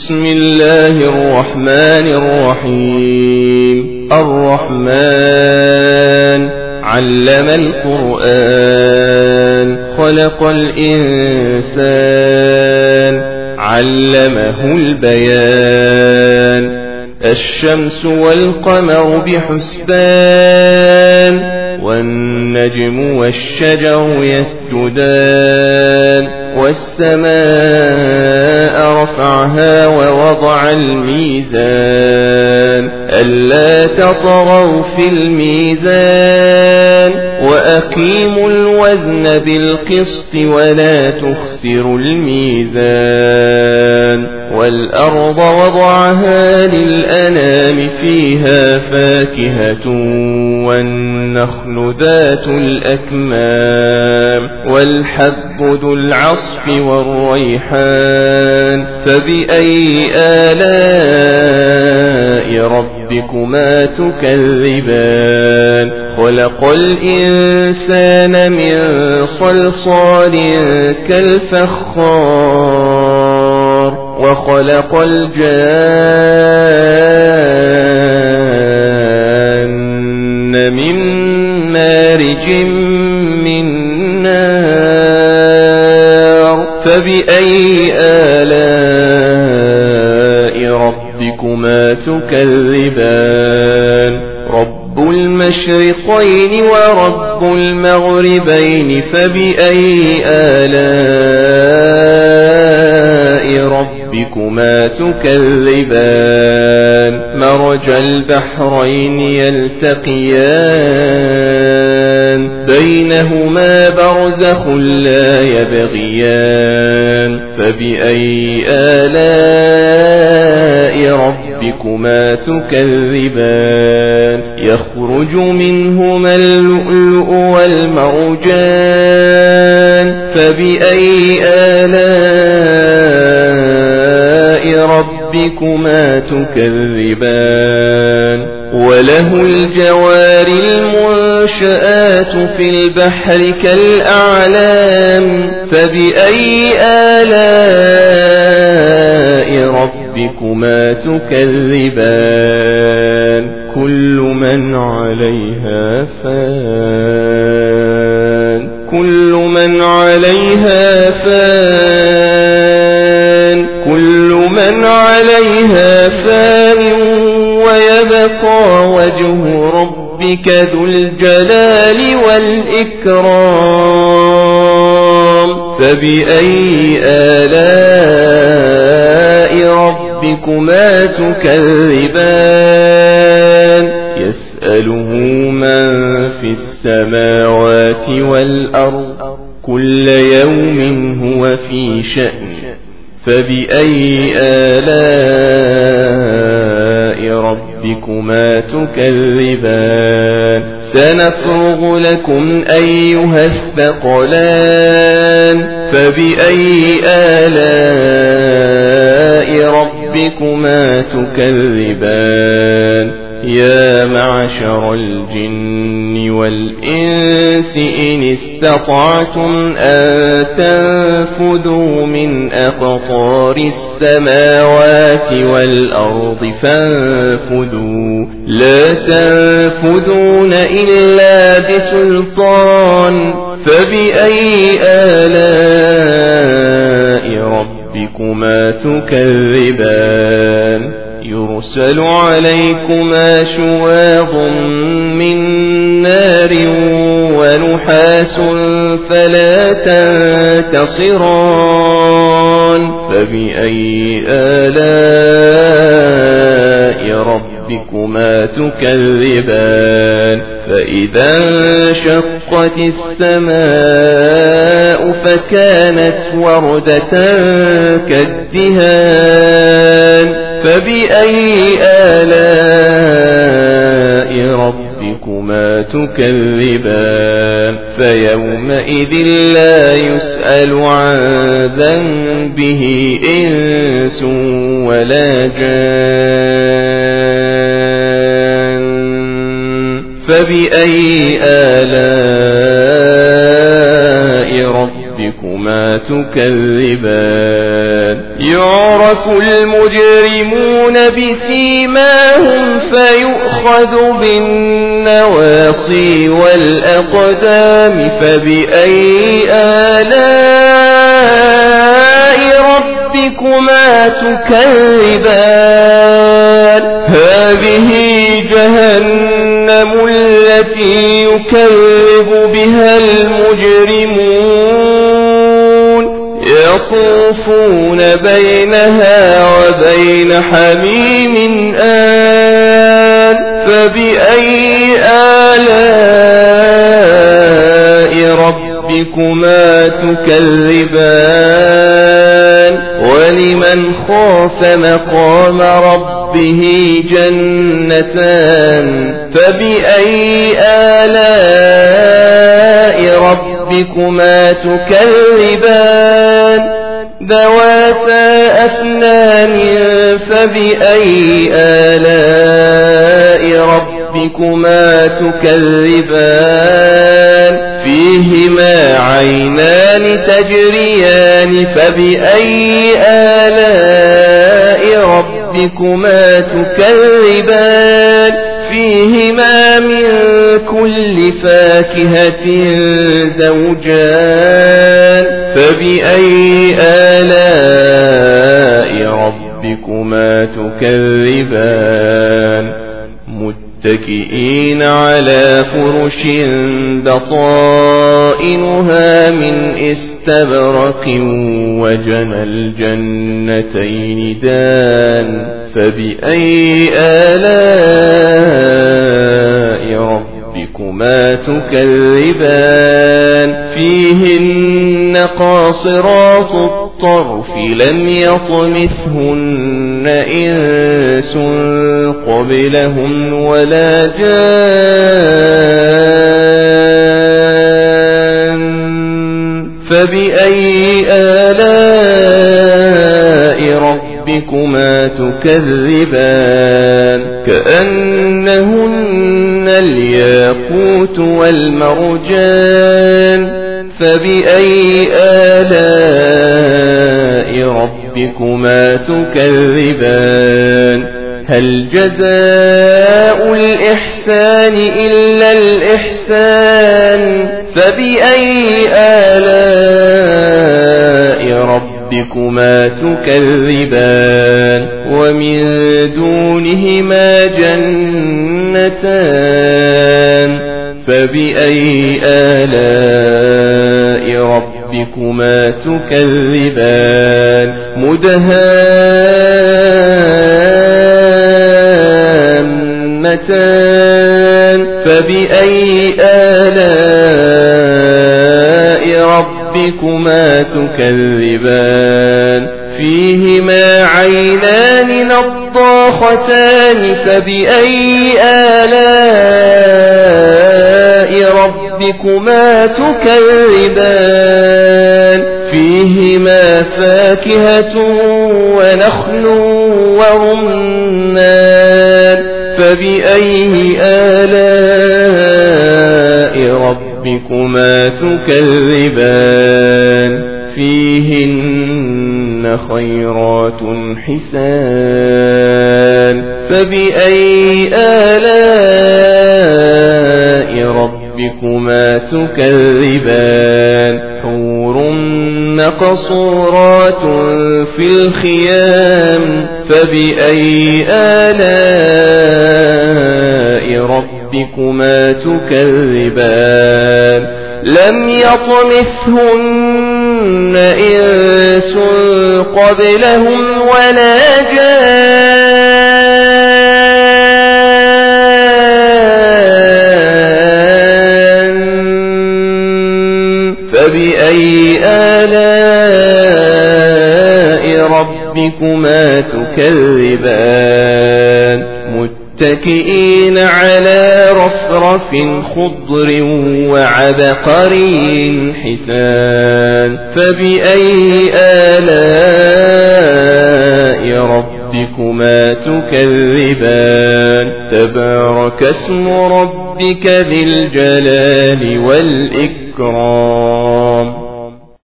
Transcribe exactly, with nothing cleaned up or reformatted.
بسم الله الرحمن الرحيم. الرحمن علم القرآن خلق الإنسان علمه البيان. الشمس والقمر بحسبان والنجم والشجر يسجدان. والسماء رفعها ووضع الميزان ألا تطغوا في الميزان وأقيموا الوزن بالقسط ولا تخسروا الميزان. والأرض وضعها للأنام فيها فاكهة والنخل ذات الأكمام والحب ذو العصف والريحان. فبأي آلاء ربكما تكذبان؟ خلق الإنسان من صلصال كالفخار وخلق الجان من مارج من نار. فبأي آلاء ربكما تكذبان؟ رب المشرقين ورب المغربين. فبأي آلاء ربكما تكذبان؟ مرج البحرين يلتقيان بينهما برزخ لا يبغيان. فبأي آلاء ربكما تكذبان؟ يخرج منهما اللؤلؤ والمرجان. فبأي آلاء ربكما تكذبان؟ وله الجوار المنشآت في البحر كالأعلام. فبأي آلاء ربكما تكذبان؟ كل من عليها فان كل من عليها فان كل من عليها فان ويبقى وجه ربك ذو الجلال والإكرام. فبأي آلاء ربكما تكذبان؟ يسأله من في السماوات والأرض كل يوم هو في شأن. فبأي آلاء ربكما تكذبان؟ سنفرغ لكم أيها الثقلان. فبأي آلاء ربكما تكذبان؟ يا معشر الجن والإنس إن استطعتم أن تنفذوا من أقطار السماوات والأرض فانفذوا لا تنفذون إلا بسلطان. فبأي آلاء ربكما تكذبان؟ يرسل عليكما شواظ من نار ونحاس فلا تنتصران. فبأي آلاء ربكما تكذبان؟ فإذا انشقت السماء فكانت وردة كالدهان. فبأي آلاء ربكما تكذبان؟ فيومئذ لا يسأل عن ذنبه إنس ولا جان. فبأي آلاء ربكما تكذبان؟ يعرف يعرف المجرمون بسيماهم فيؤخذ بالنواصي والأقدام فبأي آلاء ربكما تكذبان هذه جهنم التي يكذب بها المجرمون يطوفون بينها وبين حميم آن فبأي آلاء ربكما تكذبان ولمن خاف مقام ربه جنتان فبأي آلاء ربكما تكذبان ذواتا أفنان فبأي آلاء ربكما تكذبان فيهما عينان تجريان فبأي آلاء ربكما تكذبان فيهما من كل فاكهة زوجان فبأي آلاء ربكما تكذبان متكئين على فرش بطائنها من استبرق وجنى الجنتين دان فبأي آلاء ربكما تكذبان فيهن قاصرات الطرف لم يطمثهن إنس قبلهم ولا جان فبأي آلاء ربكما تكذبان كأنهن الياقوت والمرجان فبأي آلاء ربكما تكذبان هل جزاء الإحسان إلا الإحسان فبأي آلاء ربكما تكذبان ومن دونهما جنتان فبأي آلاء ربكما تكذبان مدهامتان فبأي آلاء ربكما تكذبان فيهما عينان نضاختان فبأي آلاء ربكما تكذبان فيهما فاكهة ونخل ورمان فبأي آلاء ربكما تكذبان فيهن خيرات حسان فبأي آلاء ربكما تكذبان حور مقصورات في الخيام فبأي آلاء ربكما تكذبان لم يطمثهن إنس قبلهم ولا جان فبأي آلاء ربكما تكذبان متكئين على رفرف خضر وعبقري حسان فبأي آلاء ربكما تكذبان تبارك اسم ربك ذي الجلال والإكرام